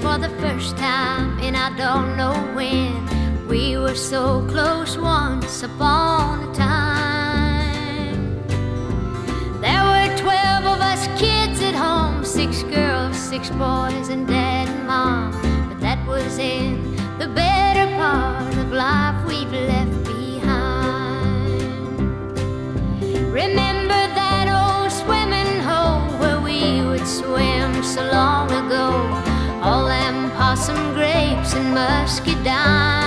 for the first time, and I don't know when. We were so close once upon a time. There were 12 of us kids at home, 6 girls, 6 boys, and Dad and Mom. But that was in the better part of life we've left behind. Remember that old swimming hole where we would swim so long ago? All them possum grapes and muscadines.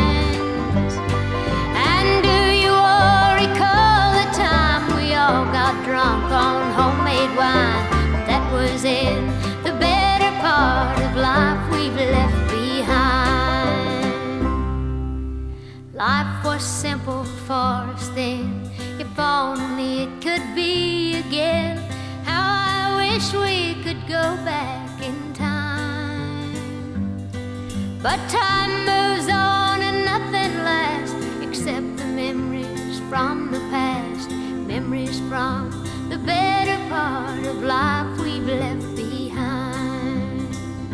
And do you all recall the time we all got drunk on homemade wine? That was in the better part of life we've left behind. Life was simple for us then, if only it could be again. How I wish we could go back in time. But time moves on and nothing lasts except the memories from the past, memories from the better part of life we've left behind.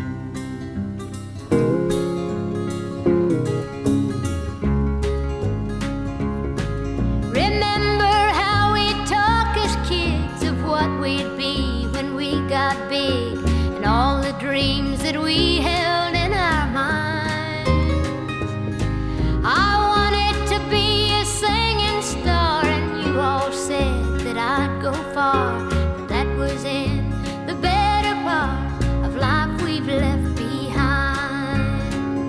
Remember how we talk as kids of what we'd be when we got big, and all the dreams that we held in our minds. I wanted to be a singing star, and you all said that I'd go far. But that was in the better part of life we've left behind.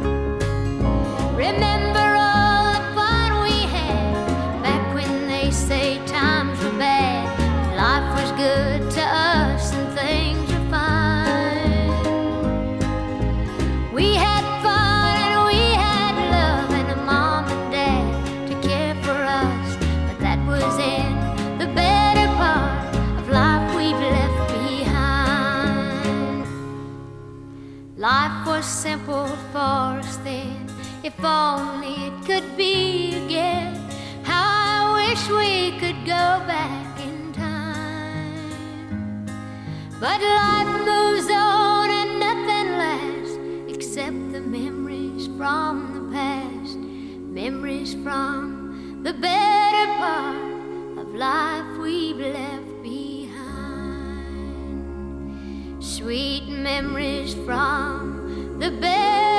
Remember all the fun we had back when they say times were bad. Life was good to us and things were fine. We had fun and we had love and a mom and dad to care for us. But that was in the better part of life we've left behind. Life was simple for us then, if only it could be again. How I wish we could go back in time. But life moves on and nothing lasts except the memories from the past, memories from the better part of life we've left behind. Sweet memories from the better